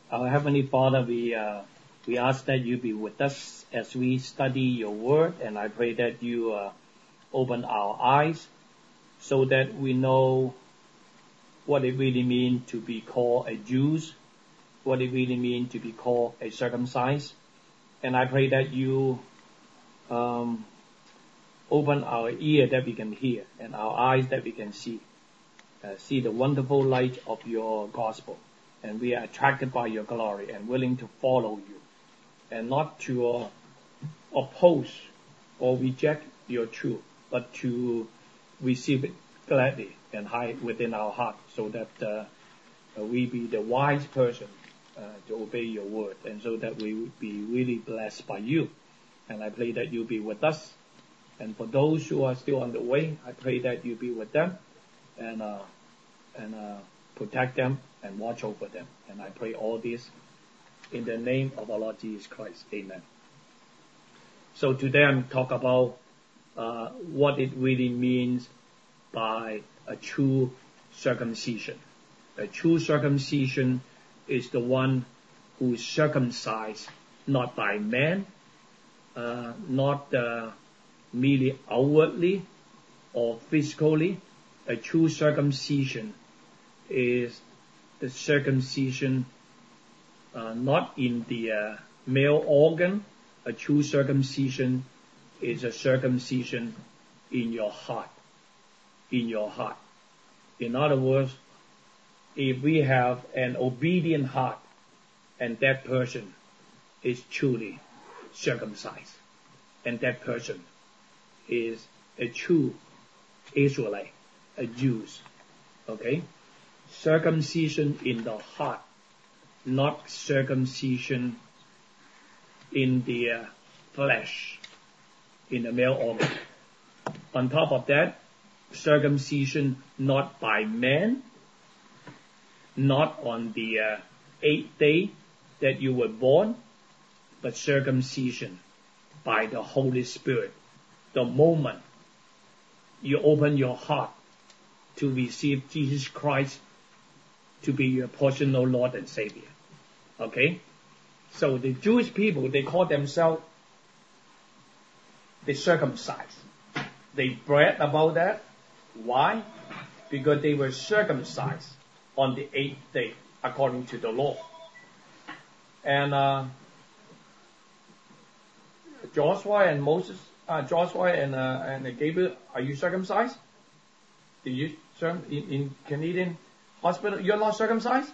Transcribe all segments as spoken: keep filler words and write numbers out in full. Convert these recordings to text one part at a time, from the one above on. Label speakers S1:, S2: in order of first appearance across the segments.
S1: Our Heavenly Father, we uh, we ask that you be with us as we study your word, and I pray that you uh, open our eyes so that we know what it really means to be called a Jew, what it really means to be called a circumcised. And I pray that you um, open our ear that we can hear and our eyes that we can see, uh, see the wonderful light of your gospel. And we are attracted by your glory and willing to follow you and not to uh, oppose or reject your truth, but to receive it gladly and hide within our heart so that uh, we be the wise person uh, to obey your word, and so that we would be really blessed by you. And I pray that you be with us. And for those who are still on the way, I pray that you be with them and uh, and uh, protect them and watch over them. And I pray all this in the name of our Lord Jesus Christ. Amen. So today I'm talk about uh, what it really means by a true circumcision. A true circumcision is the one who is circumcised not by man, uh, not uh, merely outwardly or physically. A true circumcision is the circumcision uh, not in the uh, male organ. A true circumcision is a circumcision in your heart. In your heart. In other words, if we have an obedient heart and that person is truly circumcised, and that person is a true Israelite, a Jew, okay? Circumcision in the heart, not circumcision in the uh, flesh, in the male organ. On top of that, circumcision not by man, not on the uh, eighth day that you were born, but circumcision by the Holy Spirit. The moment you open your heart to receive Jesus Christ to be your personal Lord and Savior. Okay? So the Jewish people, they call themselves the circumcised. They brag about that. Why? Because they were circumcised on the eighth day, according to the law. And uh, Joshua and Moses, uh, Joshua and uh, and Gabriel, are you circumcised? Did you in, in Canadian hospital? You're not circumcised?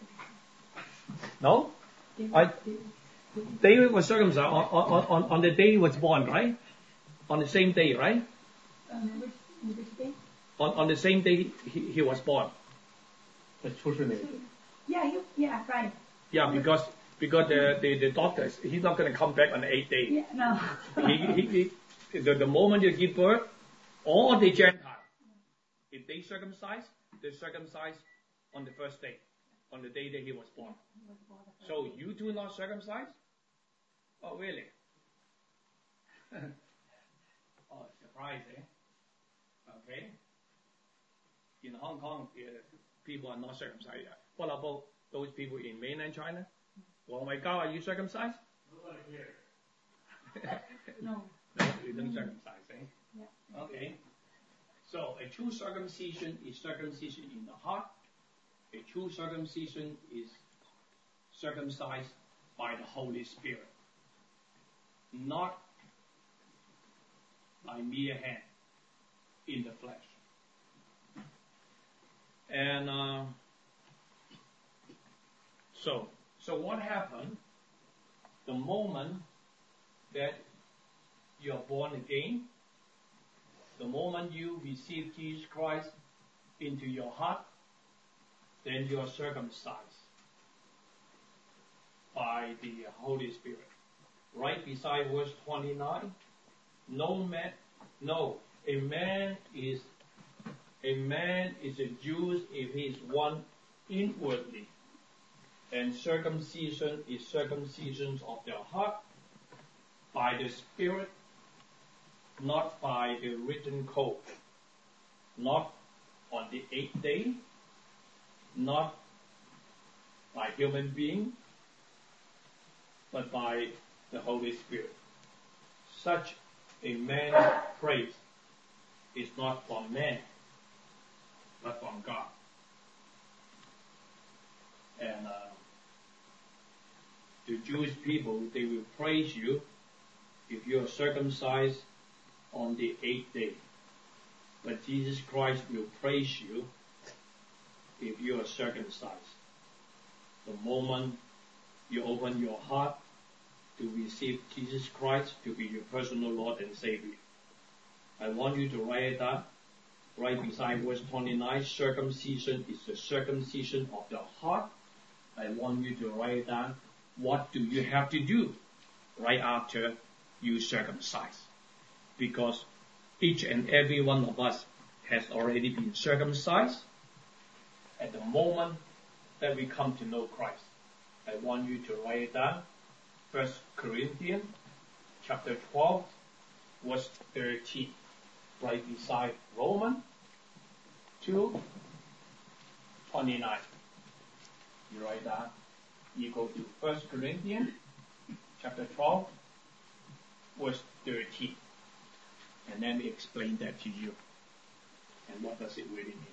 S1: No? I, David was circumcised on, on, on, on the day he was born, right? On the same day, right?
S2: Um, which, which day?
S1: On, on the same day he, he was born.
S2: Yeah, he, yeah, right.
S1: Yeah, because because the, the, the doctors, he's not going to come back on the eighth day.
S2: Yeah, no.
S1: he, he, he, the, the moment you give birth, all the Gentiles, if they circumcise, they circumcise on the first day, on the day that he was born. So you do not circumcise? Oh, really? Oh, surprise, eh? Okay. In Hong Kong, uh, people are not circumcised. What about those people in mainland China? Well, my God, are you circumcised?
S2: No.
S1: No, you don't circumcise, eh?
S2: Yeah.
S1: Okay. So a true circumcision is circumcision in the heart. A true circumcision is circumcised by the Holy Spirit, not by mere hand in the flesh. And uh, so, so what happened the moment that you are born again? The moment you receive Jesus Christ into your heart, then you are circumcised by the Holy Spirit. Right beside verse twenty-nine, no man, no, a man is a man is a Jew if he is one inwardly, and circumcision is circumcision of the heart by the Spirit, not by the written code, not on the eighth day, not by human being, but by the Holy Spirit. Such a man's praise is not from man, but from God. And uh, the Jewish people, they will praise you if you are circumcised on the eighth day. But Jesus Christ will praise you if you are circumcised. The moment you open your heart to receive Jesus Christ to be your personal Lord and Savior. I want you to write that right beside verse twenty-nine. Circumcision is the circumcision of the heart. I want you to write down, what do you have to do right after you circumcise? Because each and every one of us has already been circumcised at the moment that we come to know Christ. I want you to write it down. First Corinthians chapter twelve, verse thirteen, right beside Romans two twenty-nine. You write that. You go to First Corinthians chapter twelve, verse thirteen, and let me explain that to you. And what does it really mean?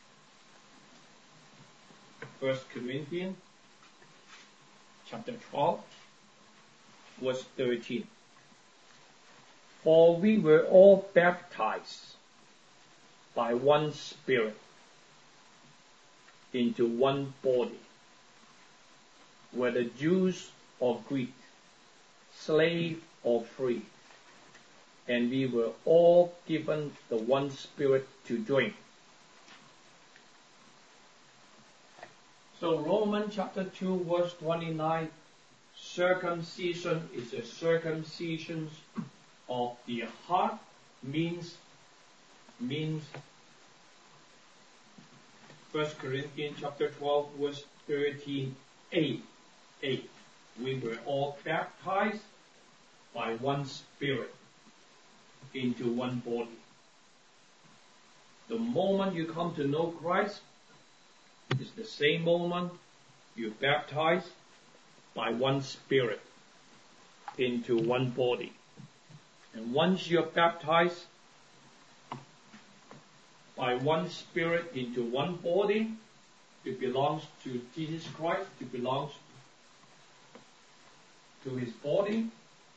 S1: First Corinthians chapter twelve, verse thirteen. For we were all baptized by one Spirit into one body, whether Jews or Greek, slave or free, and we were all given the one Spirit to drink. So Romans chapter two, verse twenty-nine, circumcision is a circumcision of the heart, means, means, First Corinthians chapter twelve, verse thirteen, eight, eight. We were all baptized by one Spirit into one body. The moment you come to know Christ is the same moment you baptized by one Spirit into one body. And once you're baptized by one Spirit into one body, it belongs to Jesus Christ, it belongs to His body.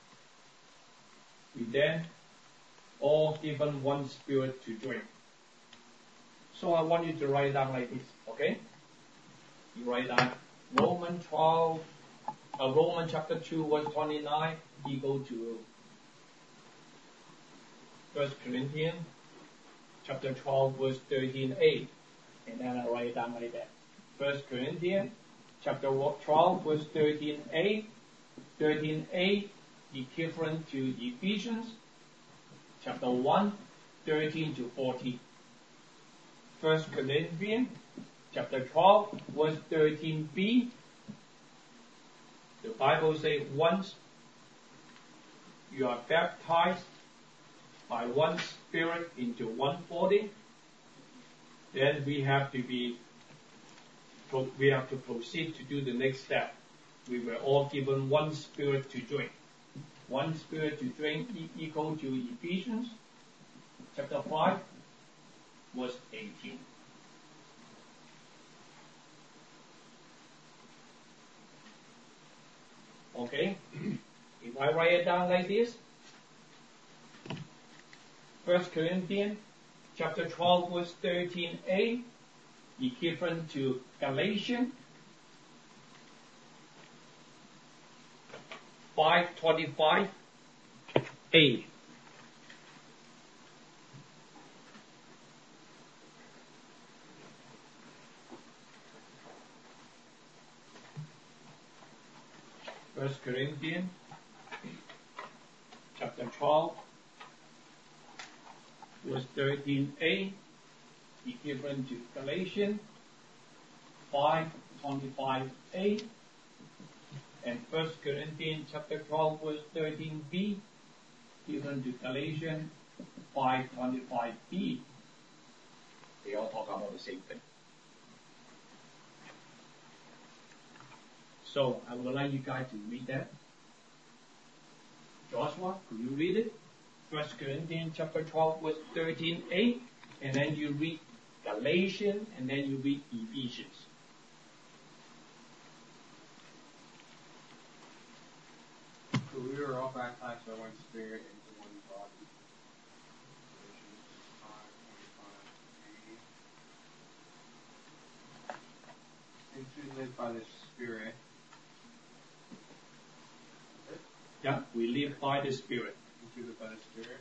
S1: We then all given one Spirit to drink. So I want you to write down like this, okay? You write down Romans twelve, uh, Romans chapter two, verse twenty-nine. You go to First Corinthians chapter twelve, verse thirteen, eight, and then I write it down like that. First Corinthians chapter twelve, verse thirteen, eight, thirteen, eight, equivalent to Ephesians chapter one, thirteen to fourteen. First Corinthians chapter twelve, verse thirteen b. The Bible says, once you are baptized by one Spirit into one body, then we have to be, we have to proceed to do the next step. We were all given one Spirit to drink. One Spirit to drink e- equal to Ephesians chapter five, verse eighteen. Okay? If I write it down like this, First Corinthians chapter twelve, verse thirteen a, equivalent to Galatians five twenty-five a. First Corinthians chapter twelve, verse thirteen a, equivalent to Galatians five twenty-five a, and First Corinthians chapter twelve, verse thirteen b, equivalent to Galatians five twenty-five b. They all talk about the same thing. So I would like you guys to read that. Joshua, could you read it? First Corinthians chapter twelve, verse thirteen a, and then you read Galatians, and then you read Ephesians.
S3: For we were all baptized by one Spirit into one body. Galatians five twenty-five. Since we live by the Spirit.
S1: Yeah, we live by the Spirit.
S3: Since we live by the Spirit.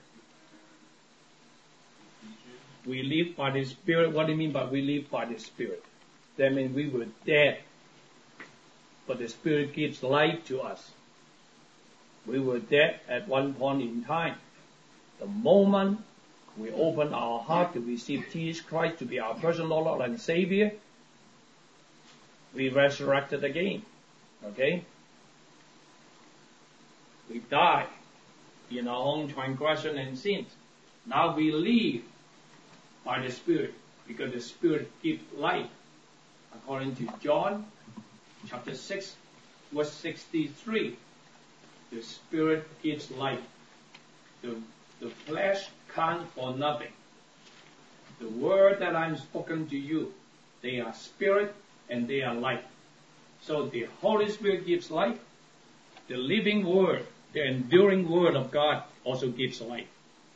S1: We live by the Spirit. What do you mean by we live by the Spirit? That means we were dead, but the Spirit gives life to us. We were dead at one point in time. The moment we open our heart to receive Jesus Christ to be our personal Lord and Savior, we resurrected again. Okay? We died in our own transgression and sins. Now we live by the Spirit, because the Spirit gives life. According to John chapter six, verse sixty-three, the Spirit gives life. The, the flesh can't for nothing. The word that I'm spoken to you, they are spirit and they are life. So the Holy Spirit gives life. The living word, the enduring word of God also gives life.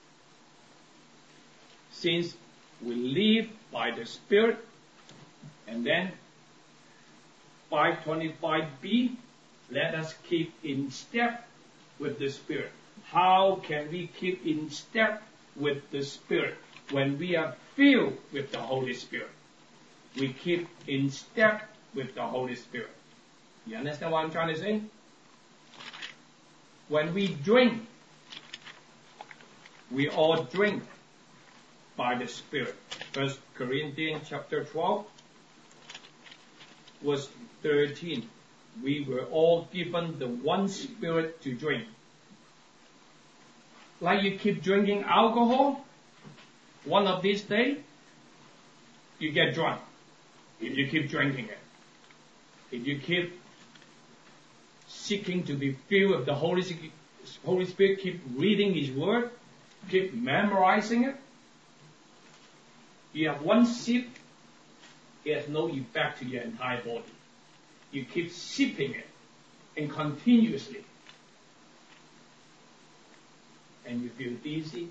S1: Since we live by the Spirit, and then five twenty-five b, let us keep in step with the Spirit. How can we keep in step with the Spirit when we are filled with the Holy Spirit? We keep in step with the Holy Spirit. You understand what I'm trying to say? When we drink, we all drink by the Spirit. First Corinthians chapter twelve, verse thirteen. We were all given the one Spirit to drink. Like you keep drinking alcohol, one of these days, you get drunk. If you keep drinking it. If you keep seeking to be filled with the Holy Spirit, Holy Spirit, keep reading His Word, keep memorizing it, you have one sip, it has no effect to your entire body. You keep sipping it, and continuously, and you feel dizzy,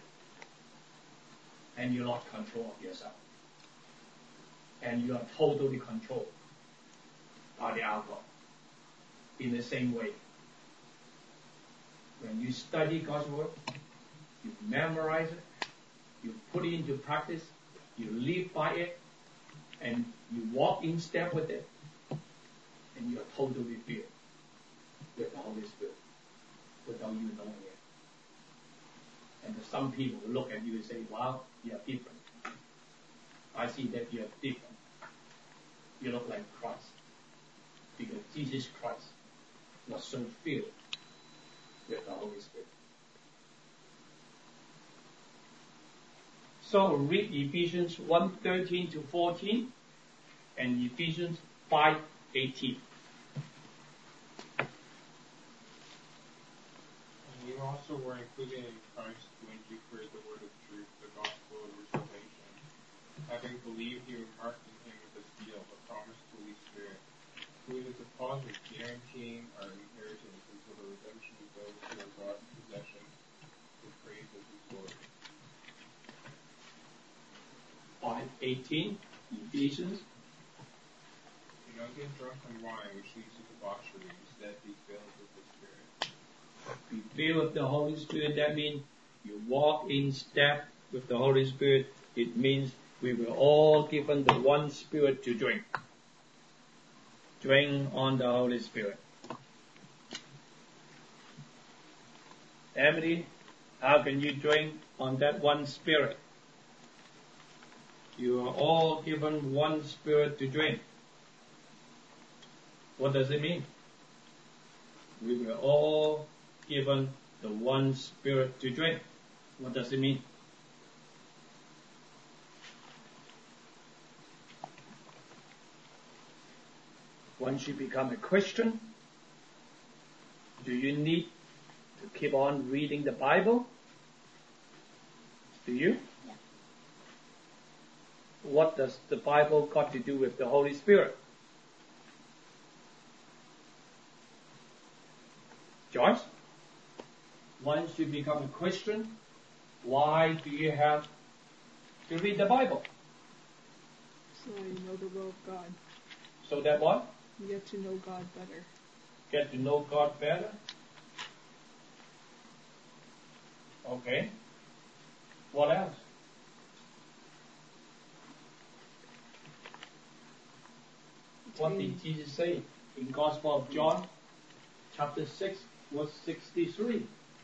S1: and you lost control of yourself. And you are totally controlled by the alcohol. In the same way, when you study God's Word, you memorize it, you put it into practice, you live by it, and you walk in step with it, and you are totally filled with the Holy Spirit without you knowing it. And some people will look at you and say, wow, you are different. I see that you are different. You look like Christ. Because Jesus Christ was so filled with the Holy Spirit. So read Ephesians one thirteen to fourteen and Ephesians five eighteen.
S3: And you also were included in Christ when you heard the word of truth, the gospel of your salvation. Having believed, you were marked in Him with a seal, the promised Holy Spirit, who is a deposit guaranteeing our inheritance until the redemption of those who are God's possession, the praise of His glory.
S1: five eighteen, Ephesians.
S3: Do not get drunk on wine, which leads to debauchery. Instead, be filled with the Spirit.
S1: Be filled with the Holy Spirit. That means you walk in step with the Holy Spirit. It means we were all given the one Spirit to drink. Drink on the Holy Spirit. Emily, how can you drink on that one Spirit? You are all given one Spirit to drink. What does it mean? We were all given the one Spirit to drink. What does it mean? What once you become a Christian, do you need to keep on reading the Bible? Do you?
S2: Yeah.
S1: What does the Bible got to do with the Holy Spirit? Joyce? Once you become a Christian, why do you have to read the Bible?
S4: So you know the will of God.
S1: So that what?
S4: You get to know God better.
S1: Get to know God better? Okay. What else? What did Jesus say in Gospel of John, chapter six, verse sixty-three?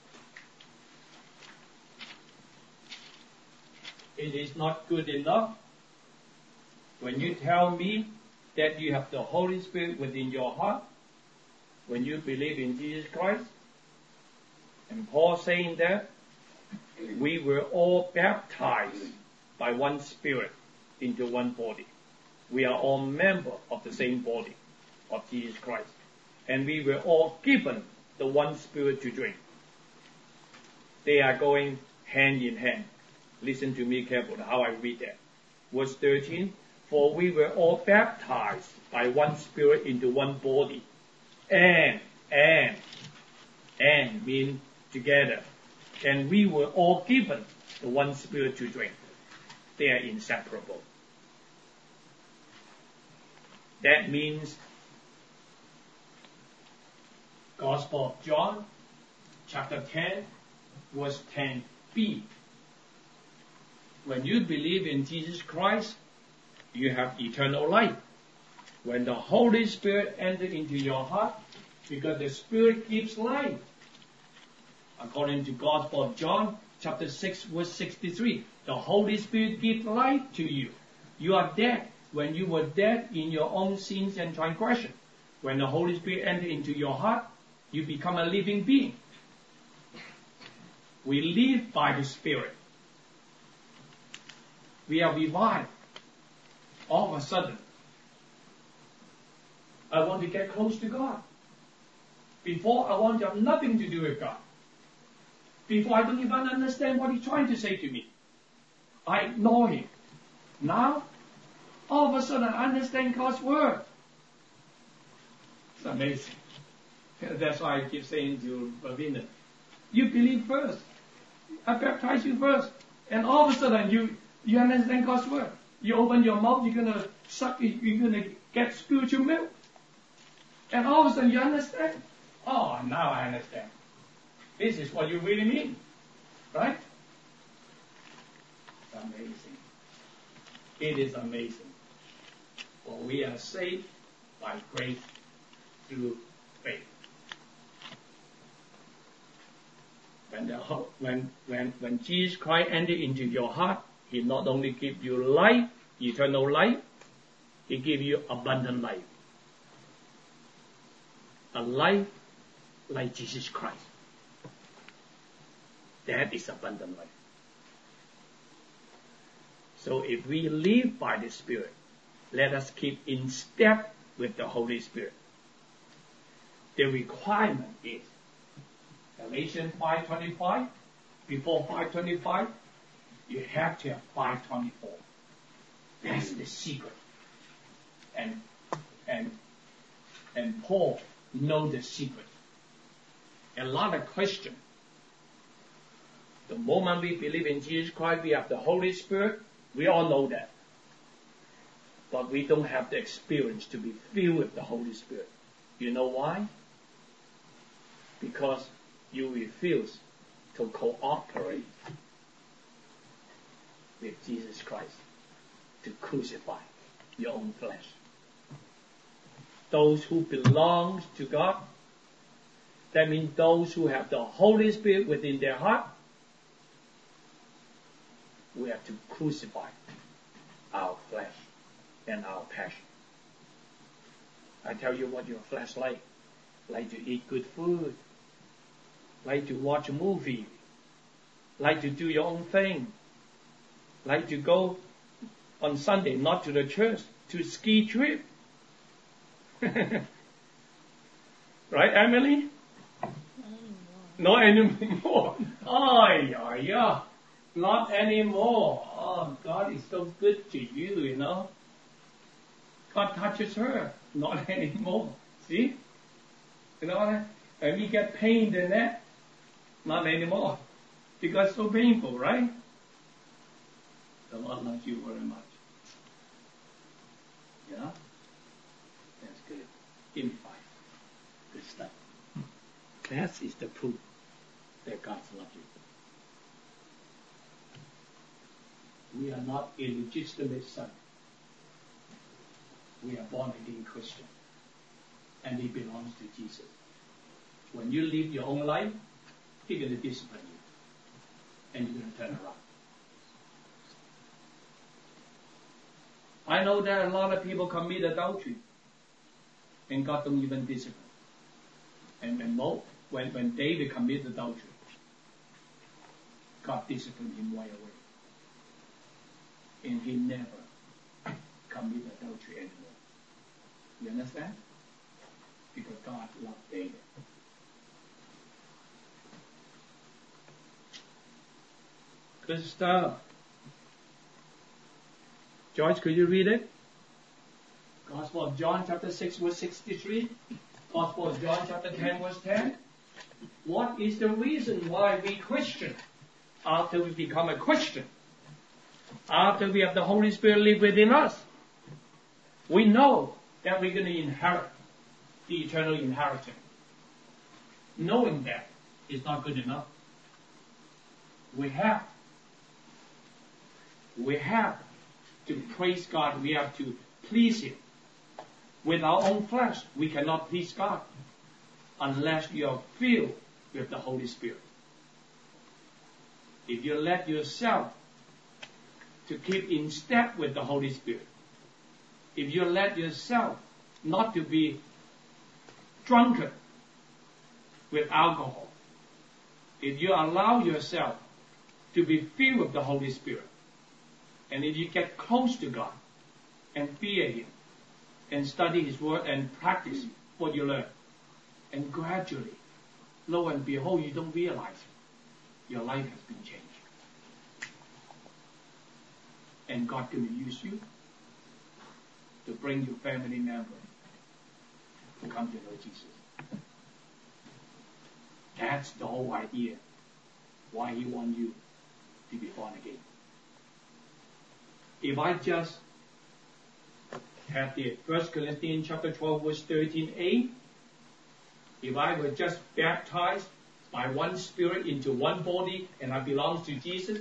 S1: It is not good enough when you tell me that you have the Holy Spirit within your heart, when you believe in Jesus Christ. And Paul saying that we were all baptized by one Spirit into one body. We are all members of the same body of Jesus Christ. And we were all given the one Spirit to drink. They are going hand in hand. Listen to me carefully how I read that. Verse thirteen, for we were all baptized by one Spirit into one body. And, and, and mean together. And we were all given the one Spirit to drink. They are inseparable. That means Gospel of John, chapter ten, verse ten b. When you believe in Jesus Christ, you have eternal life. When the Holy Spirit enters into your heart, because the Spirit gives life. According to Gospel of John, chapter six, verse sixty-three, the Holy Spirit gives life to you. You are dead when you were dead in your own sins and transgression. When the Holy Spirit enters into your heart, you become a living being. We live by the Spirit. We are revived. All of a sudden, I want to get close to God. Before, I want to have nothing to do with God. Before, I don't even understand what He's trying to say to me. I ignore Him. Now, all of a sudden, I understand God's Word. It's amazing. That's why I keep saying to Ravina, you believe first. I baptize you first. And all of a sudden, you, you understand God's Word. You open your mouth, you're going to suck it, you're going to get spiritual milk. And all of a sudden, you understand. Oh, now I understand. This is what you really mean. Right? It's amazing. It is amazing. For we are saved by grace through faith. When, the, when, when, when Jesus Christ entered into your heart, He not only gives you life, eternal life, He gives you abundant life. A life like Jesus Christ. That is abundant life. So if we live by the Spirit, let us keep in step with the Holy Spirit. The requirement is Galatians five twenty-five. Before five twenty-five, you have to have five twenty-four. That's the secret. And and and Paul knows the secret. A lot of Christians, the moment we believe in Jesus Christ, we have the Holy Spirit. We all know that. But we don't have the experience to be filled with the Holy Spirit. You know why? Because you refuse to cooperate with Jesus Christ to crucify your own flesh. Those who belong to God, that means those who have the Holy Spirit within their heart, we have to crucify our flesh and our passion. I tell you what your flesh like. Like to eat good food. Like to watch a movie. Like to do your own thing. Like to go on Sunday, not to the church, to ski trip. Right, Emily? Not anymore. Oh, yeah, yeah. Not anymore. Oh, God is so good to you, you know. God touches her. Not anymore. See? You know, and we get pain in that. Not anymore. Because it's so painful, right? The Lord loves you very much. Yeah? That's good. Give me five. Good stuff. That is the proof that God loves you. We are not illegitimate son. We are born again Christian. And it belongs to Jesus. When you live your own life, He's going to discipline you. And you're going to turn around. I know that a lot of people commit adultery. And God don't even discipline. And when, Mo, when, when David committed adultery, God disciplined him right away. And he never committed adultery anymore. You understand? Because God loved David. Good stuff. George, could you read it? Gospel of John chapter six verse sixty-three. Gospel of John chapter ten verse ten. What is the reason why we Christian, after we become a Christian, after we have the Holy Spirit live within us, we know that we're going to inherit the eternal inheritance. Knowing that is not good enough. We have We have to praise God. We have to please Him. With our own flesh, we cannot please God unless you are filled with the Holy Spirit. If you let yourself to keep in step with the Holy Spirit, if you let yourself not to be drunken with alcohol, if you allow yourself to be filled with the Holy Spirit, and if you get close to God and fear Him and study His Word and practice what you learn, and gradually, lo and behold, you don't realize your life has been changed. And God can use you to bring your family member to come to know Jesus. That's the whole idea why He wants you to be born again. If I just have the First Corinthians chapter twelve verse thirteen a, if I were just baptized by one Spirit into one body and I belong to Jesus,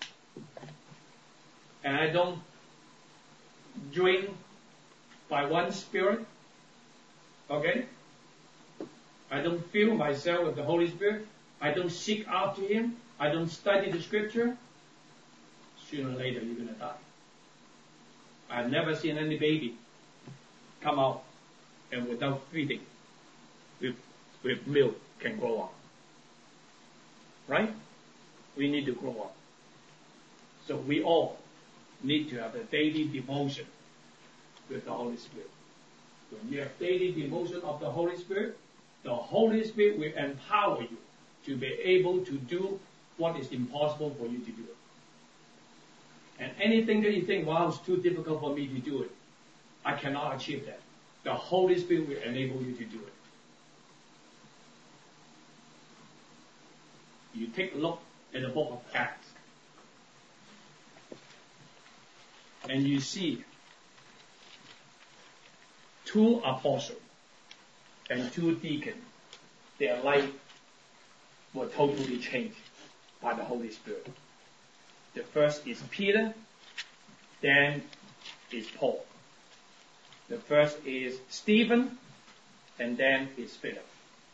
S1: and I don't drink by one Spirit, okay? I don't fill myself with the Holy Spirit, I don't seek after Him, I don't study the Scripture, sooner or later you're going to die. I've never seen any baby come out and without feeding with, with milk can grow up. Right? We need to grow up. So we all need to have a daily devotion with the Holy Spirit. When you have daily devotion of the Holy Spirit, the Holy Spirit will empower you to be able to do what is impossible for you to do. And anything that you think, wow, it's too difficult for me to do it, I cannot achieve that. The Holy Spirit will enable you to do it. You take a look at the book of Acts, and you see two apostles and two deacons, their life were totally changed by the Holy Spirit. The first is Peter, then is Paul. The first is Stephen, and then is Philip.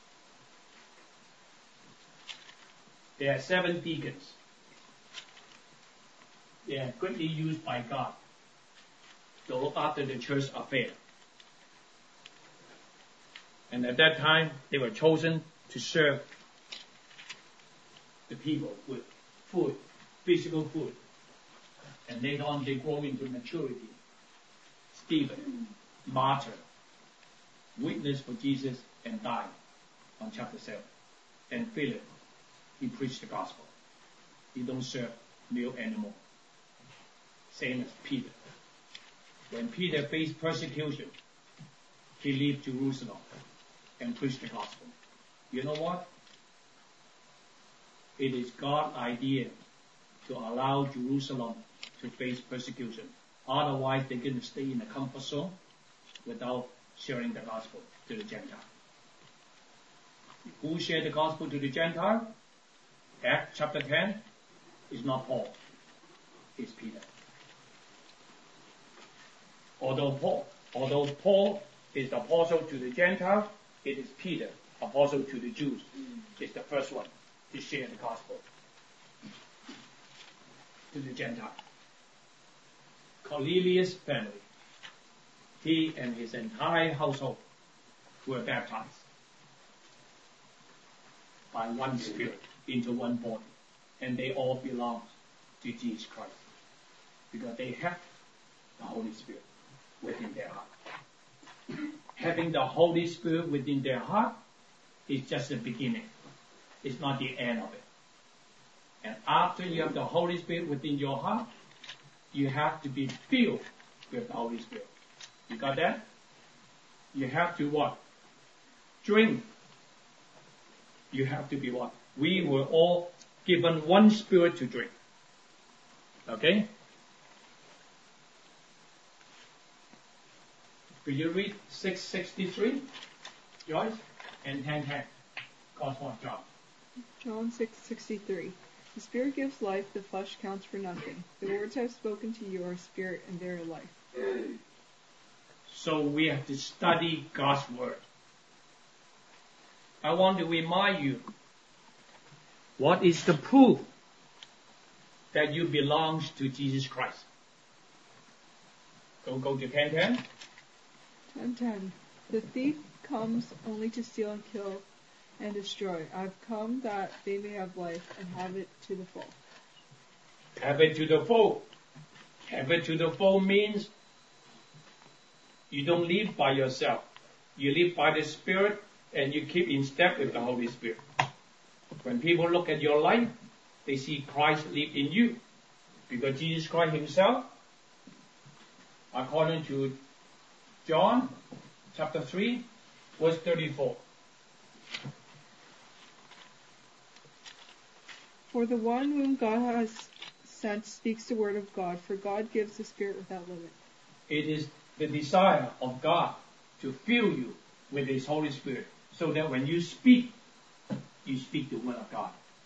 S1: There are seven deacons. They are greatly used by God to look after the church affair. And at that time, they were chosen to serve the people with food, physical food. And later on, they grow into maturity. Stephen, martyr, witnessed for Jesus and died on chapter seven. And Philip, he preached the gospel. He don't serve meal anymore. Same as Peter. When Peter faced persecution, he left Jerusalem and preached the gospel. You know what? It is God's idea to allow Jerusalem to face persecution. Otherwise, they're going to stay in the comfort zone without sharing the gospel to the Gentile. Who shared the gospel to the Gentile? Acts chapter ten is not Paul, it's Peter. Although Paul, although Paul is the apostle to the Gentile, it is Peter, apostle to the Jews, is the first one to share the gospel to the Gentile. Cornelius' family, he and his entire household were baptized by one Spirit into one body, and they all belong to Jesus Christ because they have the Holy Spirit within their heart. Having the Holy Spirit within their heart is just the beginning. It's not the end of it. And after you have the Holy Spirit within your heart, you have to be filled with the Holy Spirit. You got that? You have to what? Drink. You have to be what? We were all given one Spirit to drink. Okay? Could you read six sixty-three, Joyce? And ten ten, Gospel of John.
S4: John six sixty-three. The Spirit gives life, the flesh counts for nothing. The words I've spoken to you are spirit and they are life.
S1: So we have to study God's Word. I want to remind you, what is the proof that you belong to Jesus Christ? Go, go to ten ten.
S4: ten ten. The thief comes only to steal and kill and destroy. I've come that they may have life and have it to the full.
S1: Have it to the full. Have it to the full means you don't live by yourself. You live by the Spirit and you keep in step with the Holy Spirit. When people look at your life, they see Christ live in you. Because Jesus Christ himself, according to John chapter three, verse thirty-four.
S4: For the one whom God has sent speaks the word of God, for God gives the Spirit without limit.
S1: It is the desire of God to fill you with His Holy Spirit, so that when you speak, you speak the word of God.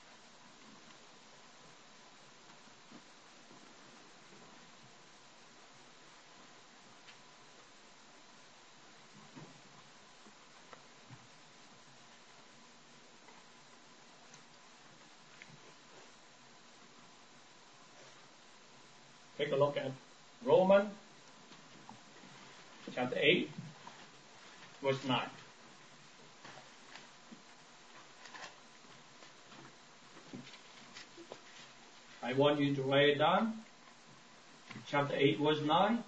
S1: Take a look at Romans chapter eight, verse nine. I want you to write it down. Chapter eight, verse nine.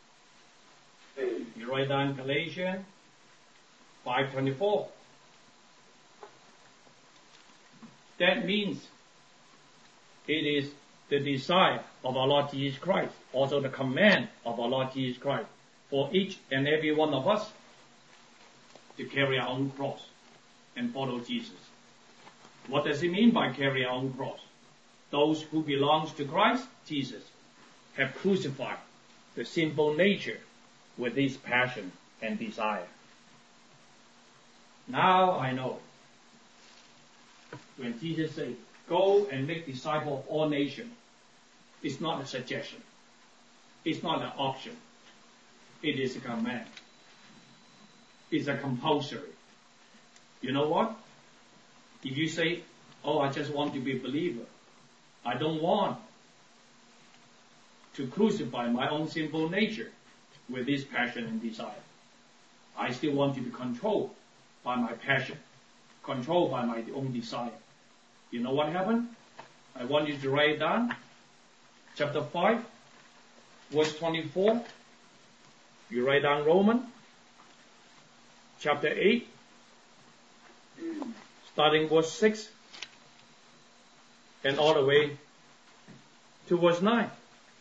S1: You write down Galatians five twenty-four. That means it is the desire of our Lord Jesus Christ, also the command of our Lord Jesus Christ, for each and every one of us to carry our own cross and follow Jesus. What does it mean by carry our own cross? Those who belong to Christ Jesus have crucified the sinful nature with his passion and desire. Now I know. When Jesus said, go and make disciples of all nations, it's not a suggestion. It's not an option. It is a command. It's a compulsory. You know what? If you say, oh, I just want to be a believer, I don't want to crucify my own sinful nature with this passion and desire. I still want to be controlled by my passion, controlled by my own desire. You know what happened? I want you to write it down. Chapter five, verse twenty-four. You write down Romans. chapter eight, starting verse six, and all the way to verse nine.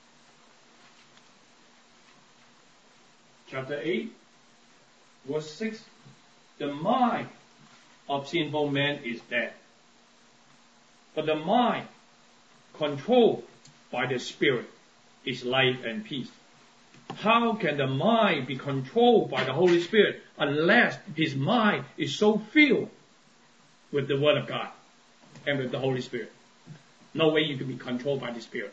S1: Chapter eight, verse six, the mind of sinful man is dead, but the mind controlled by the Spirit is life and peace. How can the mind be controlled by the Holy Spirit unless his mind is so filled with the Word of God and with the Holy Spirit? No way you can be controlled by the Spirit.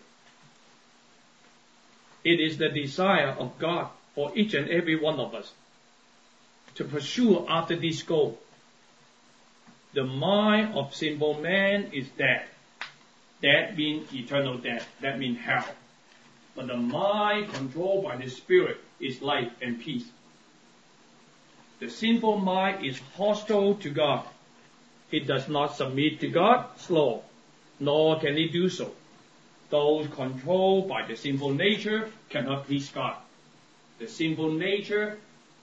S1: It is the desire of God for each and every one of us to pursue after this goal. The mind of sinful man is dead. That means eternal death. That means hell. But the mind controlled by the Spirit is life and peace. The sinful mind is hostile to God. It does not submit to God's law, nor can it do so. Those controlled by the sinful nature cannot please God. The sinful nature,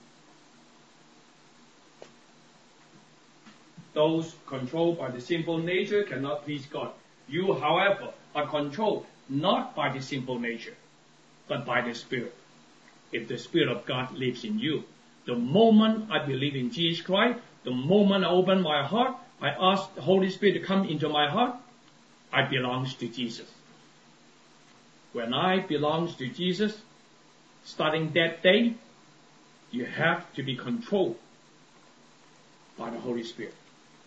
S1: those controlled by the sinful nature cannot please God. You, however, are controlled not by the sinful nature, but by the Spirit. If the Spirit of God lives in you, the moment I believe in Jesus Christ, the moment I open my heart, I ask the Holy Spirit to come into my heart, I belong to Jesus. When I belong to Jesus, starting that day, you have to be controlled by the Holy Spirit.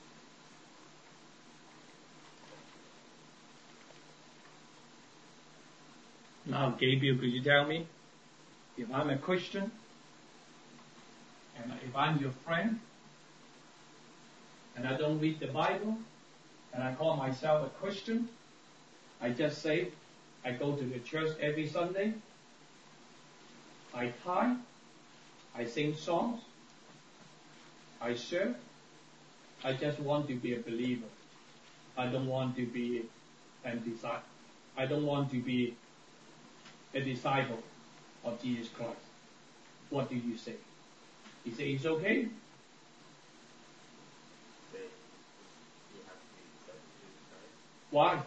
S1: Now, Gabriel, could you tell me, if I'm a Christian, and if I'm your friend, and I don't read the Bible, and I call myself a Christian, I just say, I go to the church every Sunday, I tithe, I sing songs, I serve, I just want to be a believer. I don't want to be a disciple. I don't want to be a disciple of Jesus Christ. What do you say? You say it's okay? Why?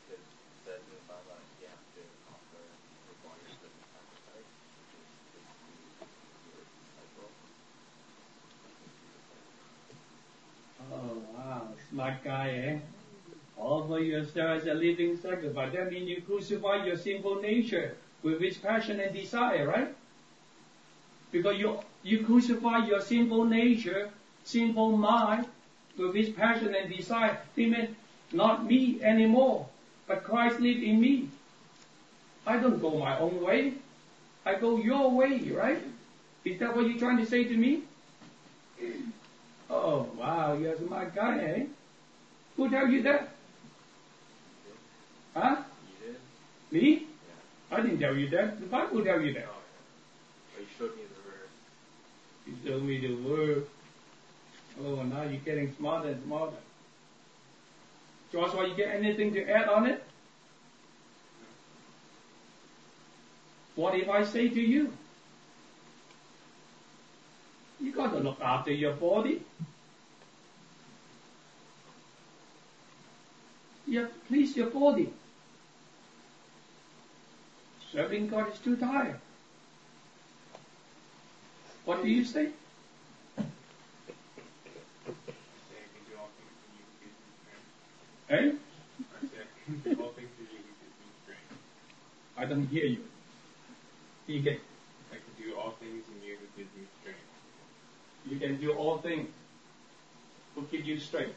S1: Oh wow, smart guy, eh? Offer yourself as a living sacrifice. That means you crucify your sinful nature with its passion and desire, right? Because you you crucify your sinful nature, sinful mind, with its passion and desire. It means not me anymore, but Christ lives in me. I don't go my own way. I go your way, right? Is that what you're trying to say to me? Oh, wow, you're a smart guy, eh? Who tell you that? Huh?
S3: You did?
S1: Me?
S3: Yeah.
S1: I didn't tell you that. The Bible tell you that.
S3: But you showed me the verse.
S1: You showed me the word. Oh, now you're getting smarter and smarter. Joshua, you get anything to add on it? What if I say to you, you got to look after your body. You have to please your body. Serving God is too tired. What do you say? Eh? I don't hear you. You can,
S3: I can do all things in you who gives me strength.
S1: you can do all things who give you strength.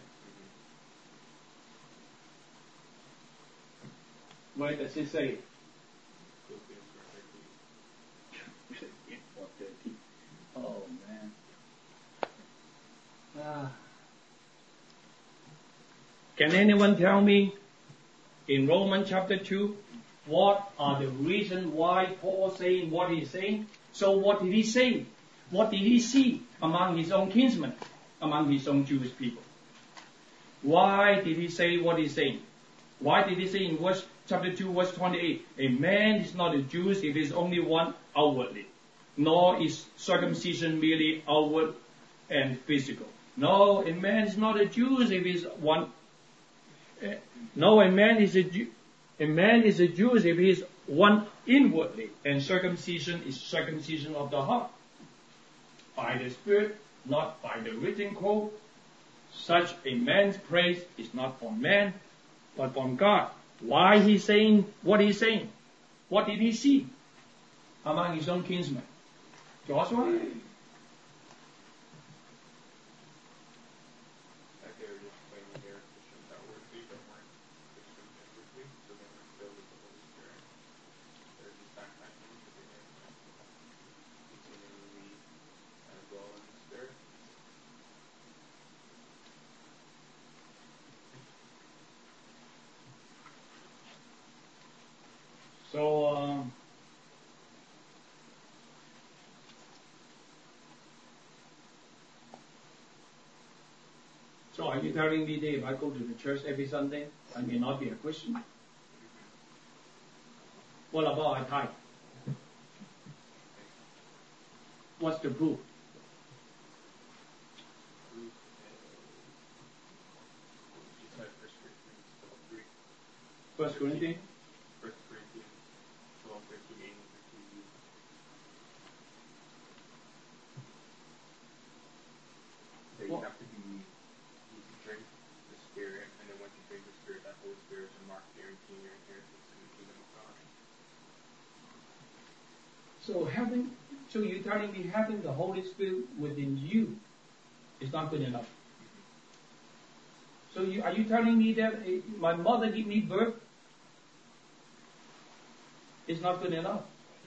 S1: Where does it say? Oh man. Ah. Can anyone tell me in Romans chapter two what are the reasons why Paul saying what he's saying? So what did he say? What did he see among his own kinsmen, among his own Jewish people? Why did he say what he's saying? Why did he say in verse, chapter two, verse twenty-eight, a man is not a Jew if he is only one outwardly, nor is circumcision merely outward and physical. No, a man is not a Jew if he's one. Uh, no, a man is a Jew. A man is a Jew if he is one inwardly, and circumcision is circumcision of the heart, by the Spirit, not by the written code. Such a man's praise is not from man, but from God. Why he's saying what he's saying? What did he see among his own kinsmen? Joshua?
S3: That they were just claiming they were Christians outwardly, but weren't Christians inwardly, so they weren't filled with the Holy Spirit. They're just backpacking because they didn't continually uh, dwell in the Spirit.
S1: So, um, so are you telling me that if I go to the church every Sunday, I may not be a Christian? What about I tithe? What's the proof?
S3: Proof is, you said First Corinthians twelve three.
S1: First Corinthians?
S3: First Corinthians twelve thirteen, eighteen fifteen. That you
S1: What?
S3: have to be, you can drink the Spirit, and then once you drink the Spirit, that Holy Spirit is a mark guaranteeing your inheritance in the kingdom of God.
S1: So having, so you're telling me having the Holy Spirit within you is not good enough. So you, are you telling me that uh, my mother gave me birth is not good enough?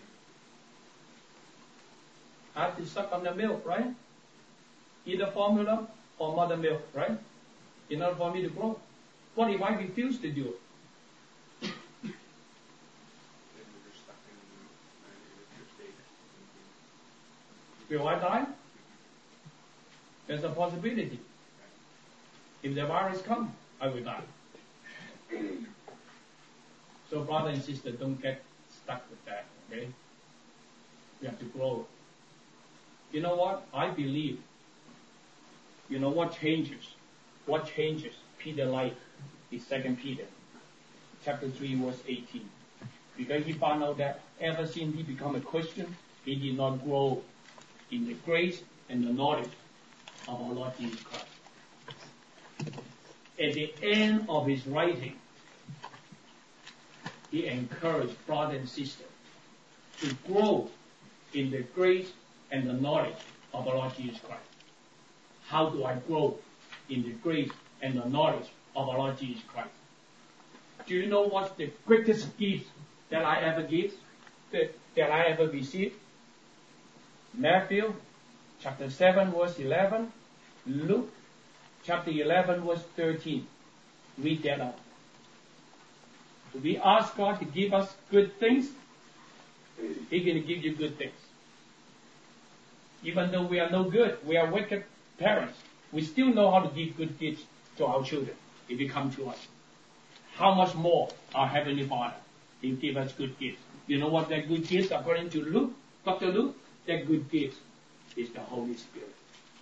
S1: I have to suck on the milk, right? Either formula or mother milk, right? In order for me to grow. What if I refuse to do it?
S3: Then you're just stuck in uh, your state.
S1: Will I die? There's a possibility. If the virus comes, I will die. So brother and sister, don't get stuck with that, okay? You have to grow. You know what? I believe, you know what changes? What changes Peter's life is Second Peter, chapter three, verse eighteen. Because he found out that ever since he became a Christian, he did not grow in the grace and the knowledge of our Lord Jesus Christ. At the end of his writing, he encouraged brother and sister to grow in the grace and the knowledge of our Lord Jesus Christ. How do I grow in the grace and the knowledge of our Lord Jesus Christ? Do you know what's the greatest gift that I ever give, that, that I ever received? Matthew chapter seven, verse eleven. Luke chapter eleven, verse thirteen. Read that out. Do we ask God to give us good things? He's going to give you good things. Even though we are no good, we are wicked parents, we still know how to give good gifts to our children if they come to us. How much more our Heavenly Father, He give us good gifts. You know what that good gifts, according to Luke, Doctor Luke? That good gift is the Holy Spirit.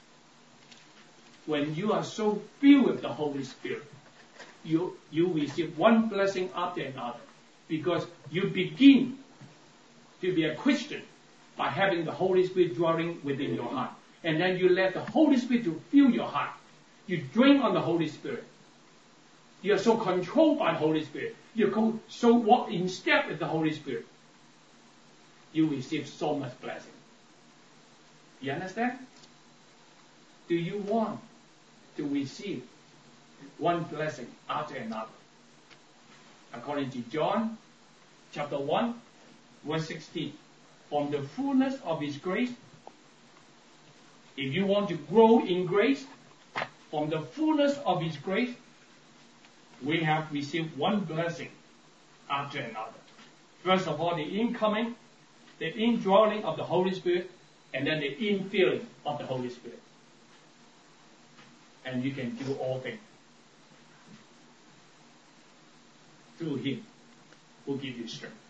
S1: When you are so filled with the Holy Spirit, you, you receive one blessing after another, because you begin to be a Christian by having the Holy Spirit dwelling within your heart. And then you let the Holy Spirit to fill your heart. You drink on the Holy Spirit. You are so controlled by the Holy Spirit. You so walk in step with the Holy Spirit. You receive so much blessing. You understand? Do you want to receive one blessing after another? According to John chapter one, verse sixteen. From the fullness of His grace, if you want to grow in grace, from the fullness of His grace, we have received one blessing after another. First of all, the incoming, the indwelling of the Holy Spirit, and then the infilling of the Holy Spirit. And you can do all things through Him who gives you strength.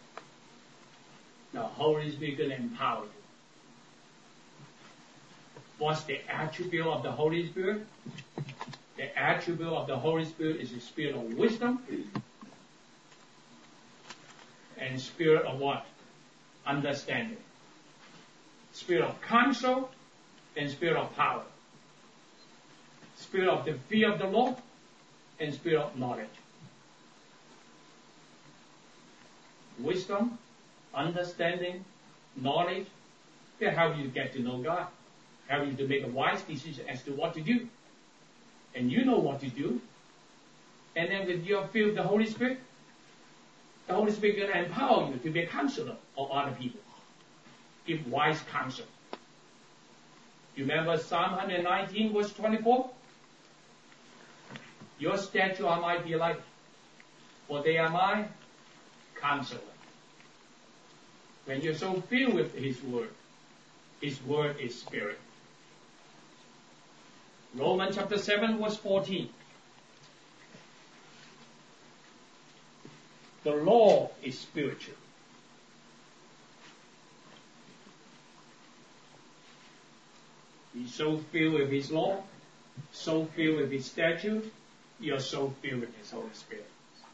S1: The Holy Spirit will empower you. What's the attribute of the Holy Spirit? The attribute of the Holy Spirit is the spirit of wisdom and spirit of what? Understanding. Spirit of counsel and spirit of power. Spirit of the fear of the Lord and spirit of knowledge. Wisdom, understanding, knowledge, they help you to get to know God. Help you to make a wise decision as to what to do. And you know what to do. And then with your filled with the Holy Spirit, the Holy Spirit will empower you to be a counselor of other people. Give wise counsel. You remember Psalm one nineteen verse twenty-four? Your statutes are my delight, for they are my counselor. When you're so filled with His Word, His Word is Spirit. Romans chapter seven verse fourteen. The law is spiritual. You're so filled with His law, so filled with His statute, you're so filled with His Holy Spirit.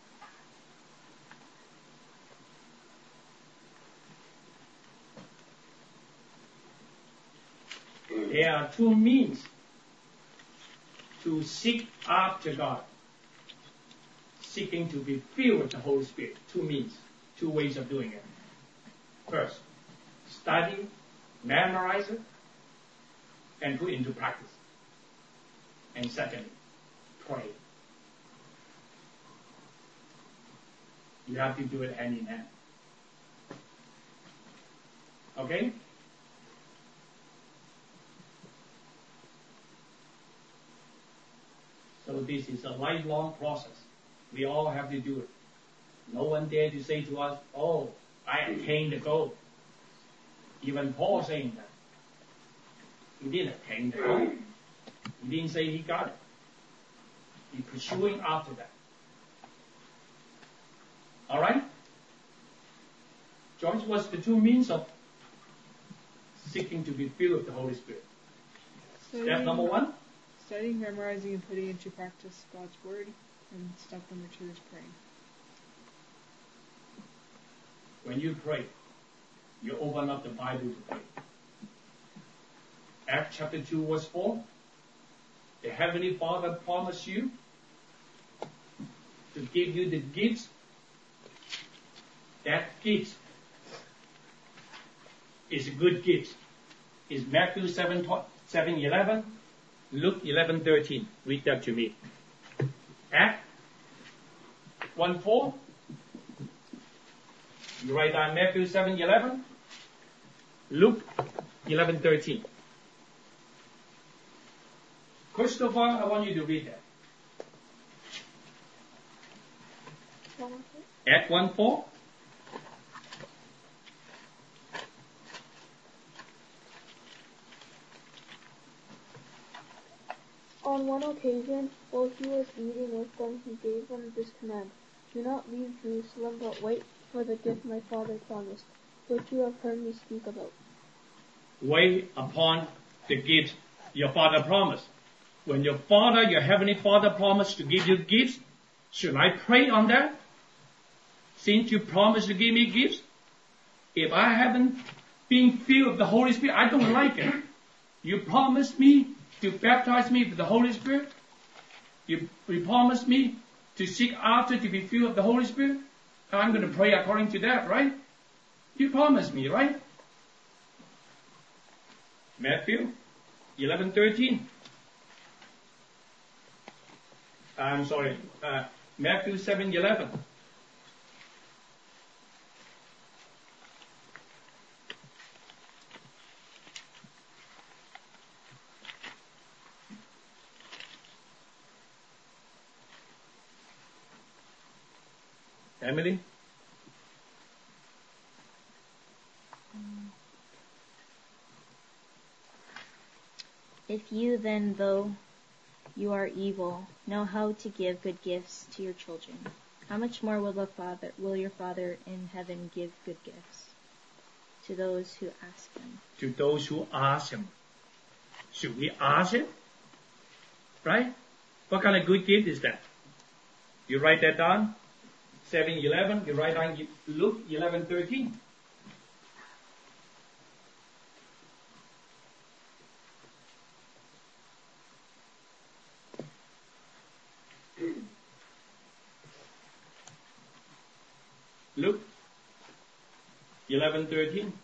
S1: There are two means to seek after God. Seeking to be filled with the Holy Spirit. Two means, two ways of doing it. First, study, memorize it, and put into practice. And secondly, pray. You have to do it hand in hand. Okay? So this is a lifelong process. We all have to do it. No one dare to say to us, oh, I attained the goal. Even Paul saying that. He didn't attain the goal. He didn't say he got it. He's pursuing after that. Alright? George, what's the two means of seeking to be filled with the Holy Spirit?
S4: Studying,
S1: Step number one?
S4: Studying, memorizing, and putting into practice God's Word. And step number two is praying.
S1: When you pray, you open up the Bible to pray. Acts chapter two verse four. The Heavenly Father promised you to give you the gifts. That gift is a good gift. Is Matthew seven, eleven, Luke eleven, thirteen. Read that to me. Acts one four. You write down Matthew seven, eleven, Luke eleven, thirteen. Christopher, I want you to read that. Acts one four.
S5: On one occasion, while he was eating with them, he gave them this command: Do not leave Jerusalem, but wait for the gift my Father promised, which you have heard me speak about.
S1: Wait upon the gift your Father promised. When your Father, your Heavenly Father promised to give you gifts, should I pray on that? Since you promised to give me gifts, if I haven't been filled with the Holy Spirit, I don't like it. You promised me to baptize me with the Holy Spirit. You, you promised me to seek after to be filled with the Holy Spirit. And I'm going to pray according to that, right? You promised me, right? Matthew eleven thirteen. I'm sorry, uh, Matthew seven eleven. Emily?
S6: If you then, though you are evil, know how to give good gifts to your children, how much more will the Father, will your Father in heaven give good gifts to those who ask Him?
S1: To those who ask Him. Should we ask it? Right? What kind of good gift is that? You write that down. seven eleven, you write down Luke eleven thirteen. Luke eleven thirteen.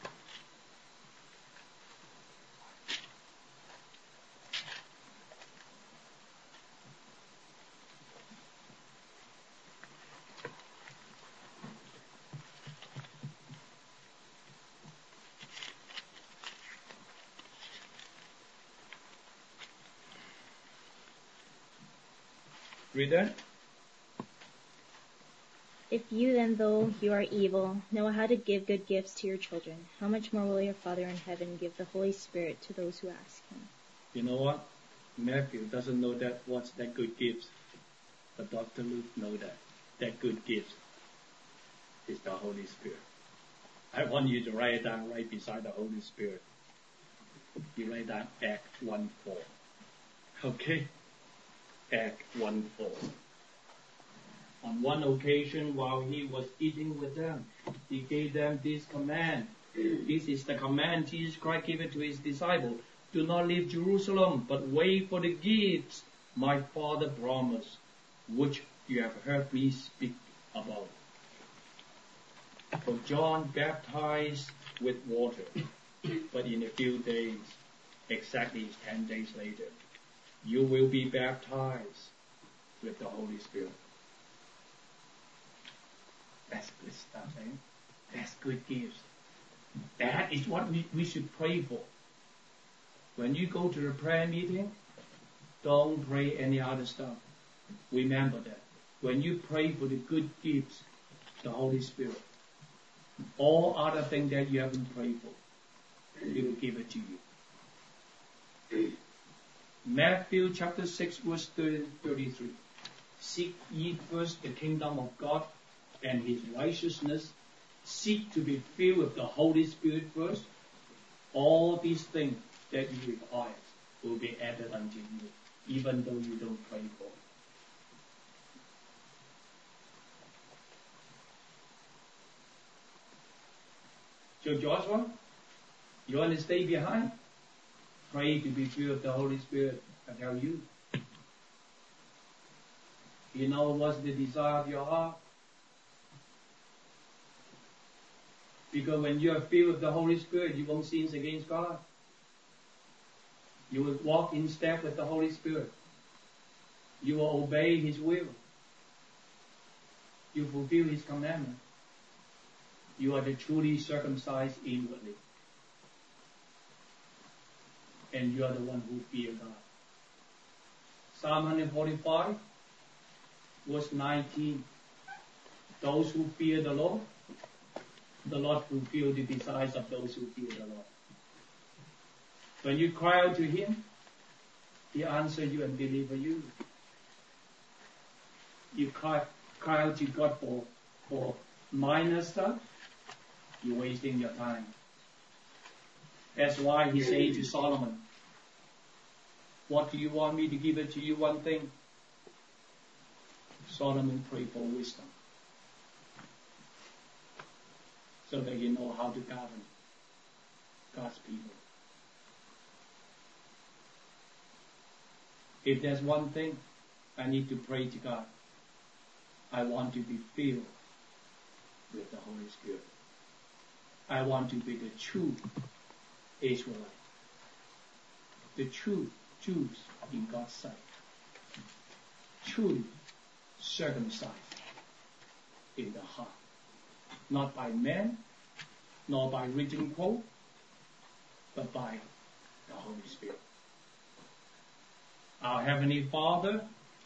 S1: Read that.
S6: If you then, though you are evil, know how to give good gifts to your children, how much more will your Father in heaven give the Holy Spirit to those who ask him?
S1: You know what? Matthew doesn't know that what's that good gift. But Doctor Luke knows that. That good gift is the Holy Spirit. I want you to write it down right beside the Holy Spirit. You write down Act one four. Okay? Act one four. On one occasion, while he was eating with them, he gave them this command. This is the command Jesus Christ gave it to his disciples. Do not leave Jerusalem, but wait for the gifts my Father promised, which you have heard me speak about. For John baptized with water, but in a few days, exactly ten days later, you will be baptized with the Holy Spirit. That's good stuff, eh? That's good gifts. That is what we, we should pray for. When you go to the prayer meeting, don't pray any other stuff. Remember that. When you pray for the good gifts, the Holy Spirit, all other things that you haven't prayed for, He will give it to you. Matthew chapter six verse thirty-three. Seek ye first the kingdom of God and His righteousness. Seek to be filled with the Holy Spirit first. All these things that you require will be added unto you, even though you don't pray for it. So Joshua, you want to stay behind? Pray to be filled with the Holy Spirit. I tell you. You know what's the desire of your heart? Because when you are filled with the Holy Spirit, you won't sin against God. You will walk in step with the Holy Spirit. You will obey His will. You fulfill His commandment. You are the truly circumcised inwardly. And you are the one who fear God. Psalm one forty-five, verse nineteen. Those who fear the Lord, the Lord fulfill the desires of those who fear the Lord. When you cry out to Him, He answers you and delivers you. You cry, cry out to God for, for minor stuff, you're wasting your time. That's why He said to Solomon, what do you want me to give it to you? One thing. Solomon prayed for wisdom, so that you know how to govern God's people. If there's one thing I need to pray to God, I want to be filled with the Holy Spirit. I want to be the true Israelite, the true Jews in God's sight, truly circumcised in the heart, not by man, nor by written quote, but by the Holy Spirit. Our Heavenly Father,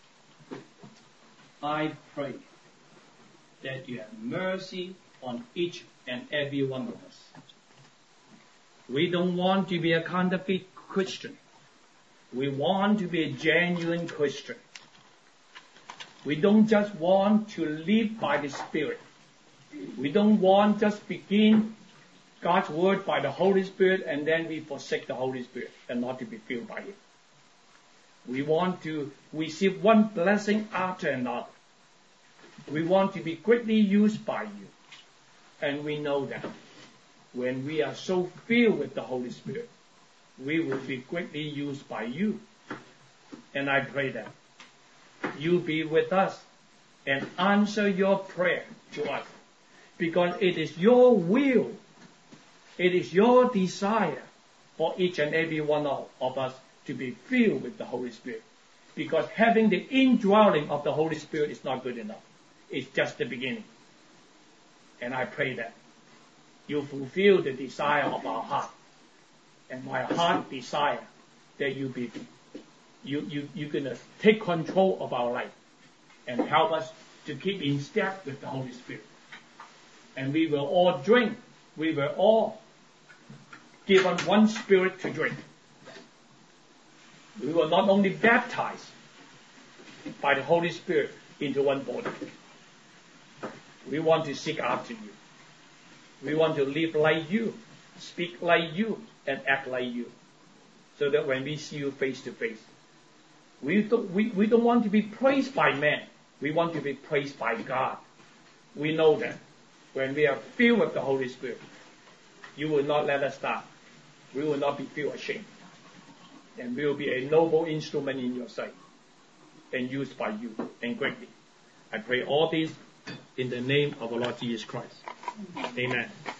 S1: I pray that you have mercy on each and every one of us. We don't want to be a counterfeit Christian. We want to be a genuine Christian. We don't just want to live by the Spirit. We don't want just begin God's word by the Holy Spirit, and then we forsake the Holy Spirit and not to be filled by it. We want to receive one blessing after another. We want to be greatly used by you. And we know that when we are so filled with the Holy Spirit, we will be greatly used by you. And I pray that you be with us and answer your prayer to us, because it is your will, it is your desire for each and every one of us to be filled with the Holy Spirit. Because having the indwelling of the Holy Spirit is not good enough. It's just the beginning. And I pray that you fulfill the desire of our heart. And my heart desire that you be, you, you, you're going to take control of our life and help us to keep in step with the Holy Spirit. And we will all drink. We will all given one Spirit to drink. We will not only baptize by the Holy Spirit into one body. We want to seek after you. We want to live like you, speak like you, and act like you. So that when we see you face to face, we don't, we, we don't want to be praised by men. We want to be praised by God. We know that when we are filled with the Holy Spirit, you will not let us down. We will not be feel ashamed. And we will be a noble instrument in your sight and used by you and greatly. I pray all this in the name of our Lord Jesus Christ. Amen.